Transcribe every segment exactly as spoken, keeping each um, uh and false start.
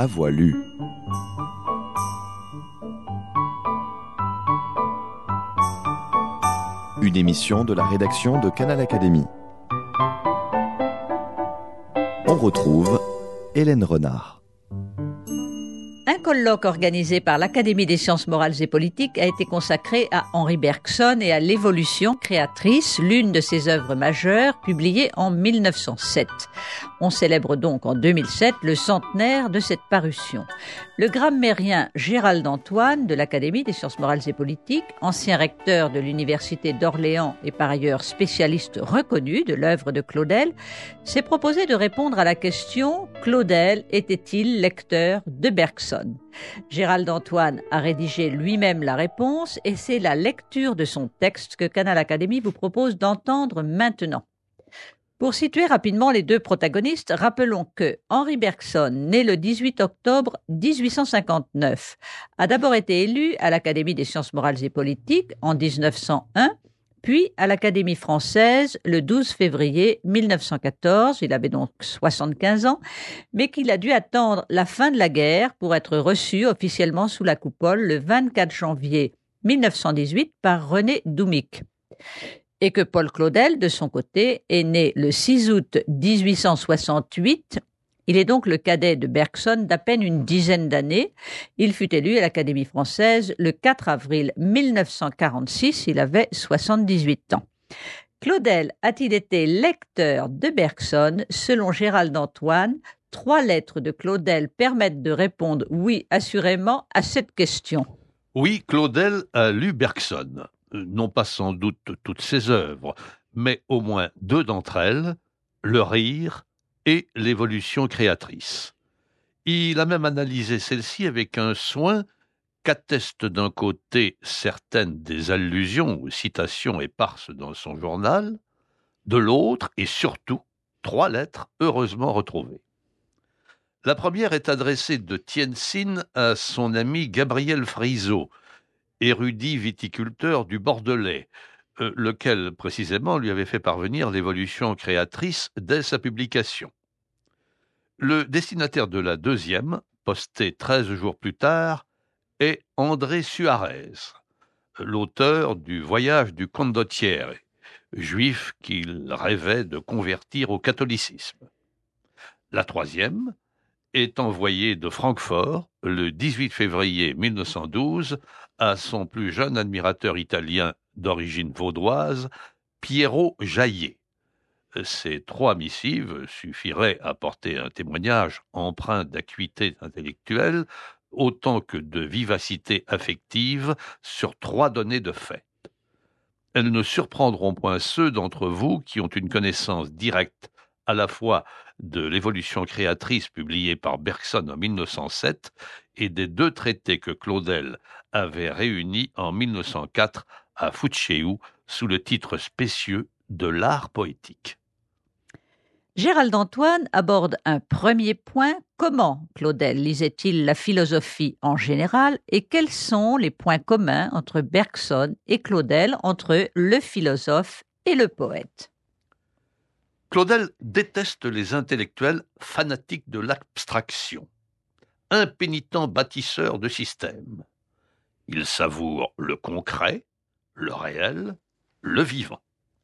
à voix lue. Une émission de la rédaction de Canal Académie. On retrouve Hélène Renard. Un colloque organisé par l'Académie des sciences morales et politiques a été consacré à Henri Bergson et à l'évolution créatrice, l'une de ses œuvres majeures, publiée en mille neuf cent sept. On célèbre donc en deux mille sept le centenaire de cette parution. Le grammairien Gérald Antoine de l'Académie des sciences morales et politiques, ancien recteur de l'Université d'Orléans et par ailleurs spécialiste reconnu de l'œuvre de Claudel, s'est proposé de répondre à la question « Claudel était-il lecteur de Bergson ?» Gérald Antoine a rédigé lui-même la réponse et c'est la lecture de son texte que Canal Académie vous propose d'entendre maintenant. Pour situer rapidement les deux protagonistes, rappelons que Henri Bergson, né le dix-huit octobre dix-huit cent cinquante-neuf, a d'abord été élu à l'Académie des sciences morales et politiques en dix-neuf cent un, puis à l'Académie française le douze février mille neuf cent quatorze, il avait donc soixante-quinze ans, mais qu'il a dû attendre la fin de la guerre pour être reçu officiellement sous la coupole le vingt-quatre janvier mille neuf cent dix-huit par René Doumic. Et que Paul Claudel, de son côté, est né le six août dix-huit cent soixante-huit. Il est donc le cadet de Bergson d'à peine une dizaine d'années. Il fut élu à l'Académie française le quatre avril mille neuf cent quarante-six. Il avait soixante-dix-huit ans. Claudel a-t-il été lecteur de Bergson? Selon Gérald Antoine, trois lettres de Claudel permettent de répondre oui, assurément, à cette question. Oui, Claudel a lu Bergson. Non pas sans doute toutes ses œuvres, mais au moins deux d'entre elles, Le Rire et L'évolution créatrice. Il a même analysé celle-ci avec un soin qu'attestent d'un côté certaines des allusions ou citations éparses dans son journal, de l'autre, et surtout, trois lettres heureusement retrouvées. La première est adressée de Tientsin à son ami Gabriel Friso, érudit viticulteur du Bordelais, euh, lequel précisément lui avait fait parvenir l'évolution créatrice dès sa publication. Le destinataire de la deuxième, postée treize jours plus tard, est André Suarez, l'auteur du Voyage du Condottiere, juif qu'il rêvait de convertir au catholicisme. La troisième est envoyée de Francfort le dix-huit février mille neuf cent douze à son plus jeune admirateur italien d'origine vaudoise, Piero Jaillet. Ces trois missives suffiraient à porter un témoignage empreint d'acuité intellectuelle autant que de vivacité affective sur trois données de fait. Elles ne surprendront point ceux d'entre vous qui ont une connaissance directe à la fois de l'évolution créatrice publiée par Bergson en mille neuf cent sept et des deux traités que Claudel avait réunis en mille neuf cent quatre à Fuceu sous le titre spécieux de l'art poétique. Gérald Antoine aborde un premier point. Comment Claudel lisait-il la philosophie en général et quels sont les points communs entre Bergson et Claudel, entre le philosophe et le poète? Claudel déteste les intellectuels fanatiques de l'abstraction, impénitents bâtisseurs de systèmes. Il savoure le concret, le réel, le vivant.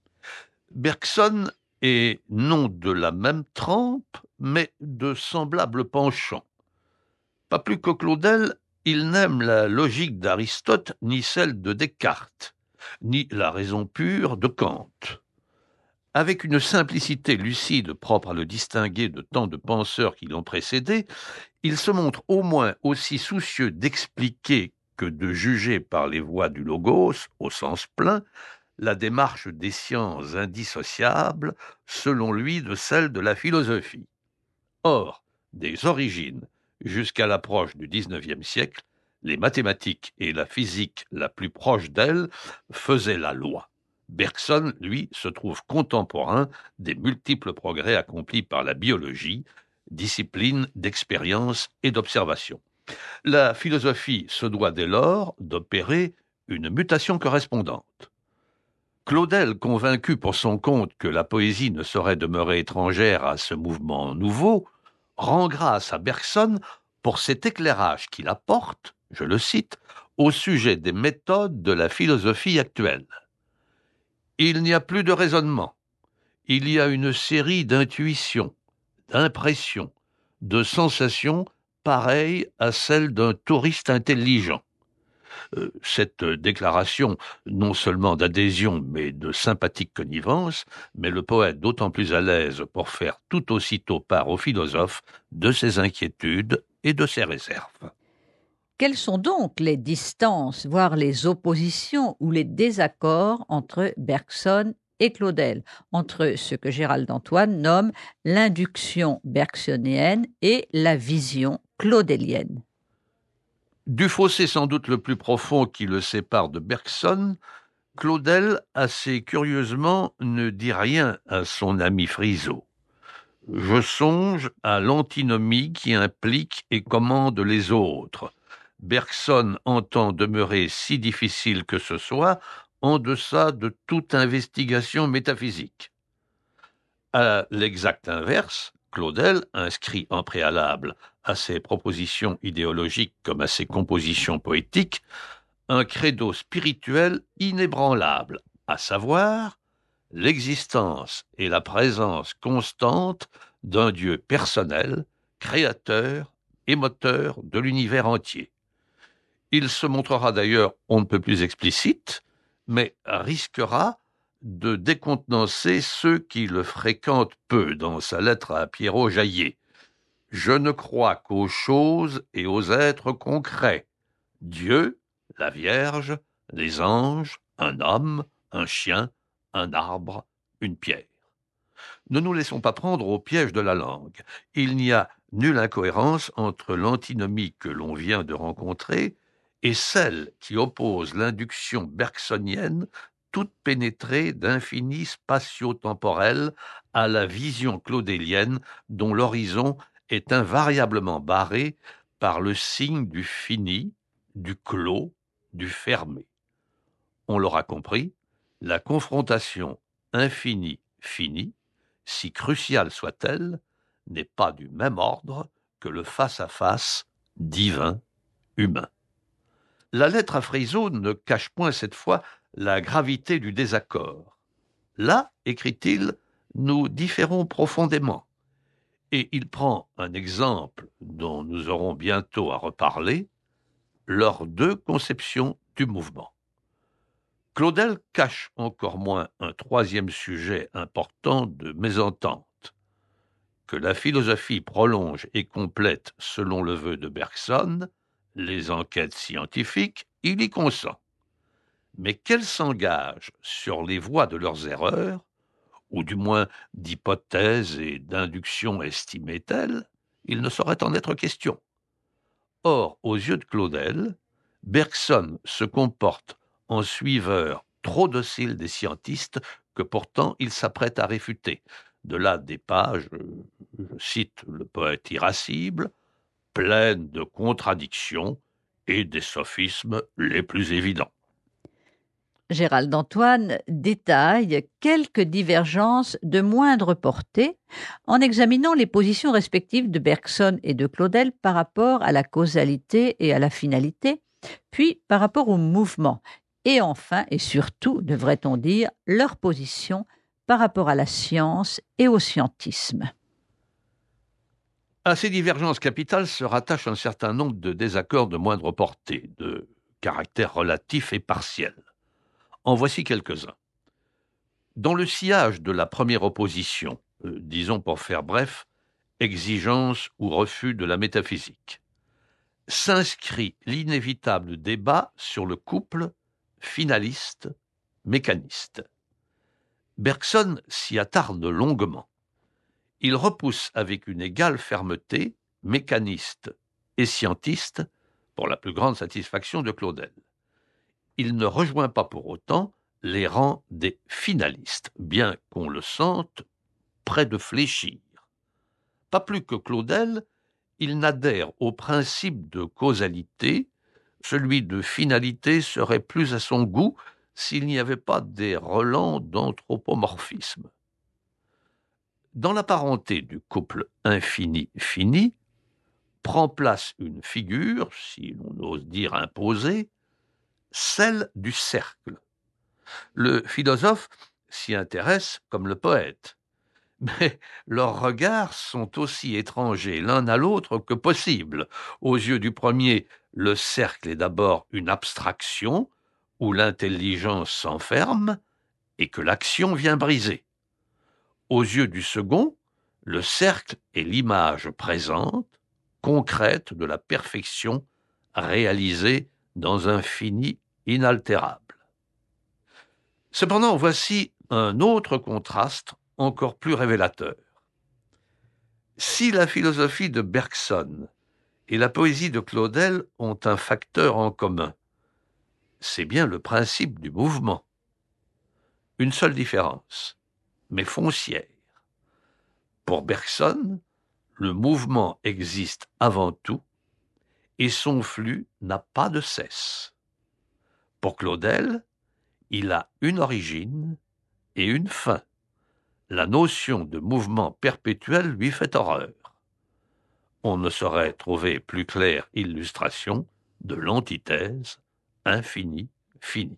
Bergson est non de la même trempe, mais de semblables penchants. Pas plus que Claudel, il n'aime la logique d'Aristote, ni celle de Descartes, ni la raison pure de Kant. Avec une simplicité lucide propre à le distinguer de tant de penseurs qui l'ont précédé, il se montre au moins aussi soucieux d'expliquer que de juger par les voies du logos, au sens plein, la démarche des sciences indissociables, selon lui, de celle de la philosophie. Or, des origines jusqu'à l'approche du dix-neuvième siècle, les mathématiques et la physique la plus proche d'elles faisaient la loi. Bergson, lui, se trouve contemporain des multiples progrès accomplis par la biologie, discipline d'expérience et d'observation. La philosophie se doit dès lors d'opérer une mutation correspondante. Claudel, convaincu pour son compte que la poésie ne saurait demeurer étrangère à ce mouvement nouveau, rend grâce à Bergson pour cet éclairage qu'il apporte, je le cite, au sujet des méthodes de la philosophie actuelle. Il n'y a plus de raisonnement, il y a une série d'intuitions, d'impressions, de sensations pareilles à celles d'un touriste intelligent. Euh, cette déclaration, non seulement d'adhésion, mais de sympathique connivence, met le poète d'autant plus à l'aise pour faire tout aussitôt part au philosophe de ses inquiétudes et de ses réserves. Quelles sont donc les distances, voire les oppositions ou les désaccords entre Bergson et Claudel, entre ce que Gérald Antoine nomme l'induction bergsonienne et la vision claudélienne? Du fossé sans doute le plus profond qui le sépare de Bergson, Claudel, assez curieusement, ne dit rien à son ami Friseau. Je songe à l'antinomie qui implique et commande les autres. Bergson entend demeurer si difficile que ce soit en deçà de toute investigation métaphysique. À l'exact inverse, Claudel inscrit en préalable à ses propositions idéologiques comme à ses compositions poétiques un credo spirituel inébranlable, à savoir l'existence et la présence constante d'un Dieu personnel, créateur et moteur de l'univers entier. Il se montrera d'ailleurs on ne peut plus explicite, mais risquera de décontenancer ceux qui le fréquentent peu dans sa lettre à Pierrot Jaillet. Je ne crois qu'aux choses et aux êtres concrets. Dieu, la Vierge, les anges, un homme, un chien, un arbre, une pierre. Ne nous laissons pas prendre au piège de la langue. Il n'y a nulle incohérence entre l'antinomie que l'on vient de rencontrer et celle qui oppose l'induction bergsonienne, toute pénétrée d'infini spatio-temporel, à la vision claudélienne dont l'horizon est invariablement barré par le signe du fini, du clos, du fermé. On l'aura compris, la confrontation infini-fini, si cruciale soit-elle, n'est pas du même ordre que le face-à-face divin-humain. La lettre à Friseau ne cache point cette fois la gravité du désaccord. Là, écrit-il, nous différons profondément. Et il prend un exemple dont nous aurons bientôt à reparler, leurs deux conceptions du mouvement. Claudel cache encore moins un troisième sujet important de mésentente. Que la philosophie prolonge et complète, selon le vœu de Bergson, les enquêtes scientifiques, il y consent. Mais qu'elles s'engagent sur les voies de leurs erreurs, ou du moins d'hypothèses et d'inductions estimées telles, il ne saurait en être question. Or, aux yeux de Claudel, Bergson se comporte en suiveur trop docile des scientistes que pourtant il s'apprête à réfuter. De là des pages, je cite le poète irascible, pleines de contradictions et des sophismes les plus évidents. Gérald Antoine détaille quelques divergences de moindre portée en examinant les positions respectives de Bergson et de Claudel par rapport à la causalité et à la finalité, puis par rapport au mouvement, et enfin et surtout, devrait-on dire, leur position par rapport à la science et au scientisme. À ces divergences capitales se rattachent un certain nombre de désaccords de moindre portée, de caractère relatif et partiel. En voici quelques-uns. Dans le sillage de la première opposition, euh, disons pour faire bref, exigence ou refus de la métaphysique, s'inscrit l'inévitable débat sur le couple finaliste-mécaniste. Bergson s'y attarde longuement. Il repousse avec une égale fermeté mécaniste et scientiste pour la plus grande satisfaction de Claudel. Il ne rejoint pas pour autant les rangs des finalistes, bien qu'on le sente près de fléchir. Pas plus que Claudel, il n'adhère au principe de causalité, celui de finalité serait plus à son goût s'il n'y avait pas des relents d'anthropomorphisme. Dans la parenté du couple infini-fini, prend place une figure, si l'on ose dire imposée, celle du cercle. Le philosophe s'y intéresse comme le poète, mais leurs regards sont aussi étrangers l'un à l'autre que possible. Aux yeux du premier, le cercle est d'abord une abstraction où l'intelligence s'enferme et que l'action vient briser. Aux yeux du second, le cercle est l'image présente, concrète de la perfection réalisée dans un fini inaltérable. Cependant, voici un autre contraste encore plus révélateur. Si la philosophie de Bergson et la poésie de Claudel ont un facteur en commun, c'est bien le principe du mouvement. Une seule différence, mais foncière. Pour Bergson, le mouvement existe avant tout et son flux n'a pas de cesse. Pour Claudel, il a une origine et une fin. La notion de mouvement perpétuel lui fait horreur. On ne saurait trouver plus claire illustration de l'antithèse infini-fini.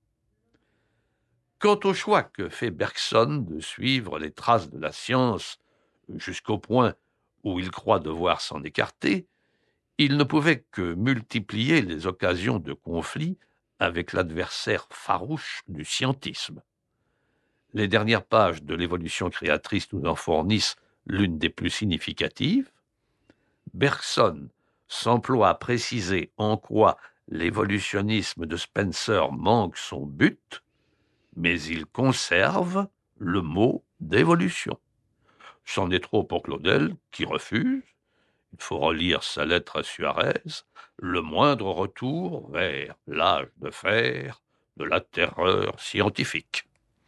Quant au choix que fait Bergson de suivre les traces de la science jusqu'au point où il croit devoir s'en écarter, il ne pouvait que multiplier les occasions de conflit avec l'adversaire farouche du scientisme. Les dernières pages de l'évolution créatrice nous en fournissent l'une des plus significatives. Bergson s'emploie à préciser en quoi l'évolutionnisme de Spencer manque son but, mais il conserve le mot d'évolution. C'en est trop pour Claudel, qui refuse, il faut relire sa lettre à Suarez, le moindre retour vers l'âge de fer de la terreur scientifique.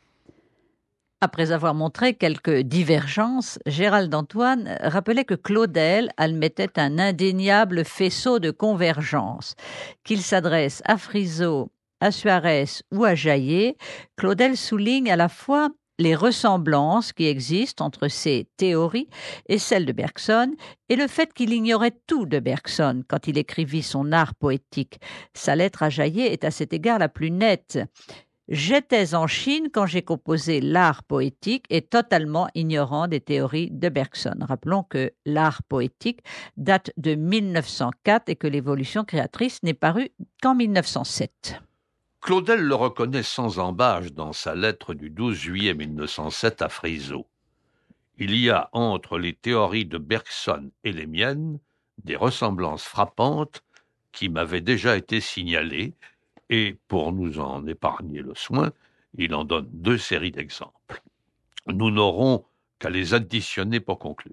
Après avoir montré quelques divergences, Gérald d'Antoine rappelait que Claudel admettait un indéniable faisceau de convergence. Qu'il s'adresse à Friseau, à Suarez ou à Jaillet, Claudel souligne à la fois les ressemblances qui existent entre ces théories et celles de Bergson, et le fait qu'il ignorait tout de Bergson quand il écrivit son art poétique. Sa lettre à Jaillet est à cet égard la plus nette. « J'étais en Chine quand j'ai composé l'art poétique et totalement ignorant des théories de Bergson. » Rappelons que l'art poétique date de mille neuf cent quatre et que l'évolution créatrice n'est parue qu'en mille neuf cent sept. Claudel le reconnaît sans embâche dans sa lettre du douze juillet mille neuf cent sept à Friseau. Il y a entre les théories de Bergson et les miennes des ressemblances frappantes qui m'avaient déjà été signalées, et pour nous en épargner le soin, il en donne deux séries d'exemples. Nous n'aurons qu'à les additionner pour conclure.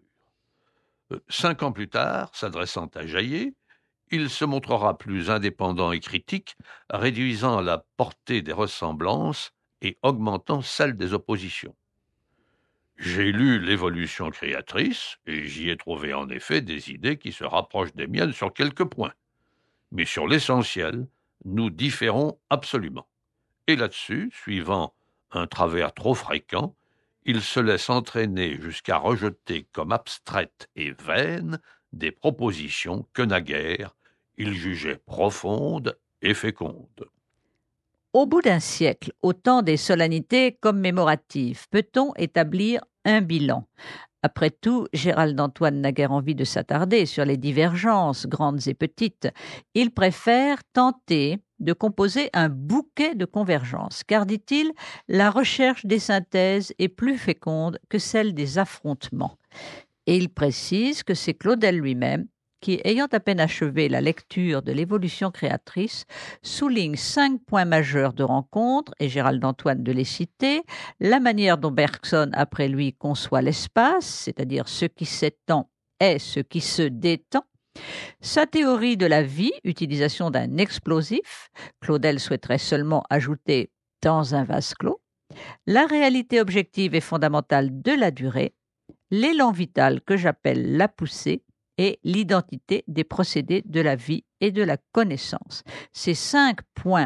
Cinq ans plus tard, s'adressant à Jaillet, il se montrera plus indépendant et critique, réduisant la portée des ressemblances et augmentant celle des oppositions. J'ai lu l'évolution créatrice et j'y ai trouvé en effet des idées qui se rapprochent des miennes sur quelques points. Mais sur l'essentiel, nous différons absolument. Et là-dessus, suivant un travers trop fréquent, il se laisse entraîner jusqu'à rejeter comme abstraites et vaines des propositions que naguère il jugeait profondes et fécondes. Au bout d'un siècle, au temps des solennités commémoratives, peut-on établir un bilan ? Après tout, Gérald d'Antoine n'a guère envie de s'attarder sur les divergences, grandes et petites. Il préfère tenter de composer un bouquet de convergences, car, dit-il, la recherche des synthèses est plus féconde que celle des affrontements. Et il précise que c'est Claudel lui-même qui, ayant à peine achevé la lecture de l'évolution créatrice, souligne cinq points majeurs de rencontre, et Gérald d'Antoine de les citer: la manière dont Bergson, après lui, conçoit l'espace, c'est-à-dire ce qui s'étend est ce qui se détend, sa théorie de la vie, utilisation d'un explosif, Claudel souhaiterait seulement ajouter dans un vase clos, la réalité objective et fondamentale de la durée, l'élan vital que j'appelle la poussée, et l'identité des procédés de la vie et de la connaissance. Ces cinq points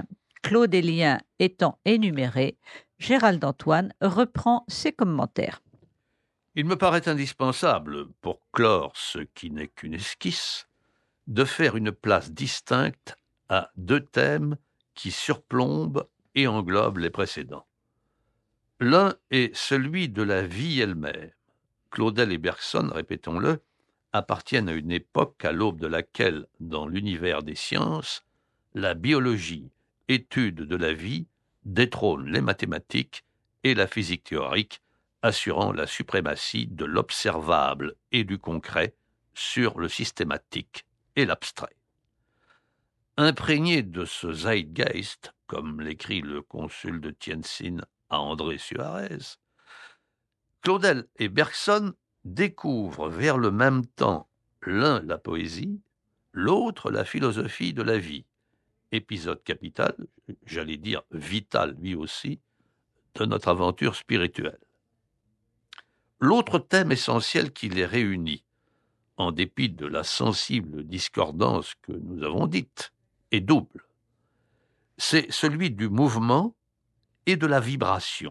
Il me paraît indispensable, pour clore ce qui n'est qu'une esquisse, de faire une place distincte à deux thèmes qui surplombent et englobent les précédents. L'un est celui de la vie elle-même. Claudel et Bergson, répétons-le, appartiennent à une époque à l'aube de laquelle, dans l'univers des sciences, la biologie, étude de la vie, détrône les mathématiques et la physique théorique, assurant la suprématie de l'observable et du concret sur le systématique et l'abstrait. Imprégné de ce zeitgeist, comme l'écrit le consul de Tientsin à André Suarez, Claudel et Bergson découvrent vers le même temps l'un la poésie, l'autre la philosophie de la vie, épisode capital, j'allais dire vital lui aussi, de notre aventure spirituelle. L'autre thème essentiel qui les réunit, en dépit de la sensible discordance que nous avons dite, est double. C'est celui du mouvement et de la vibration.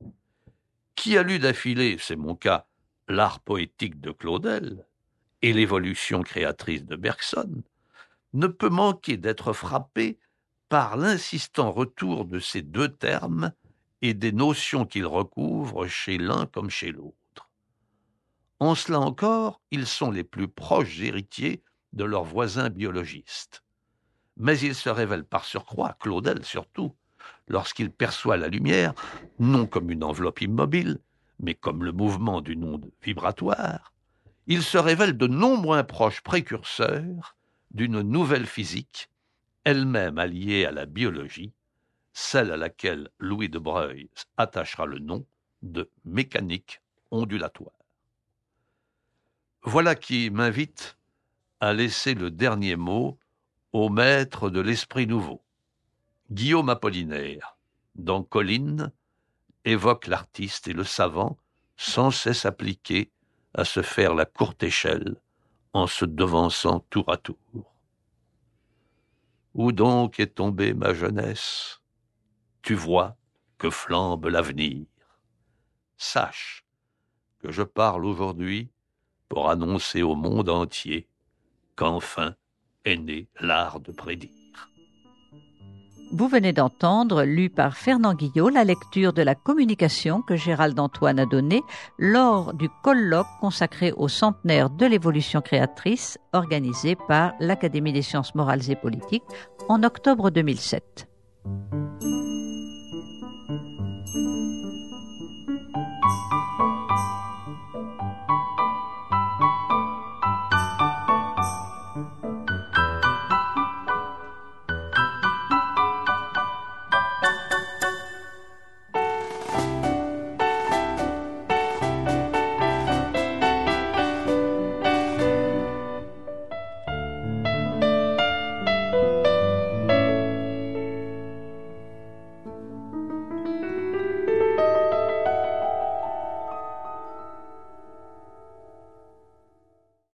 Qui a lu d'affilée, c'est mon cas, l'art poétique de Claudel et l'évolution créatrice de Bergson, ne peut manquer d'être frappé par l'insistant retour de ces deux termes et des notions qu'ils recouvrent chez l'un comme chez l'autre. En cela encore, ils sont les plus proches héritiers de leurs voisins biologistes. Mais ils se révèlent par surcroît, Claudel surtout, lorsqu'il perçoit la lumière, non comme une enveloppe immobile, mais comme le mouvement d'une onde vibratoire, il se révèle de non moins proche précurseur d'une nouvelle physique, elle-même alliée à la biologie, celle à laquelle Louis de Broglie attachera le nom de mécanique ondulatoire. Voilà qui m'invite à laisser le dernier mot au maître de l'esprit nouveau. Guillaume Apollinaire, dans Colline, évoque l'artiste et le savant sans cesse appliqués à se faire la courte échelle en se devançant tour à tour. Où donc est tombée ma jeunesse? Tu vois que flambe l'avenir. Sache que je parle aujourd'hui pour annoncer au monde entier qu'enfin est né l'art de prédire. Vous venez d'entendre, lu par Fernand Guillot, la lecture de la communication que Gérald Antoine a donnée lors du colloque consacré au centenaire de l'évolution créatrice organisé par l'Académie des sciences morales et politiques en octobre deux mille sept.